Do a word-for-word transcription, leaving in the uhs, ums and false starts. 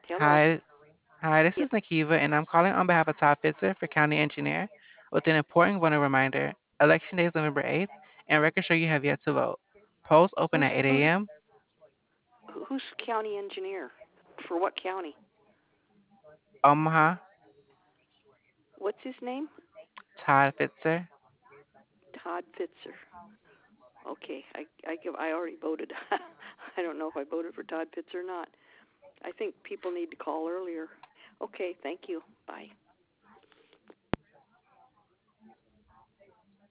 Hello. Hi, hi, this Yes. is Nakiva, and I'm calling on behalf of Todd Fitzer for County Engineer with an important voter reminder. Election day is November eighth, and records show you have yet to vote. Polls open Who's at eight a who's m. who's county engineer? For what county? Omaha, What's his name? Todd Fitzer. Todd Fitzer. Okay, I I give I already voted. I don't know if I voted for Todd Fitzer or not. I think people need to call earlier. Okay, thank you. Bye.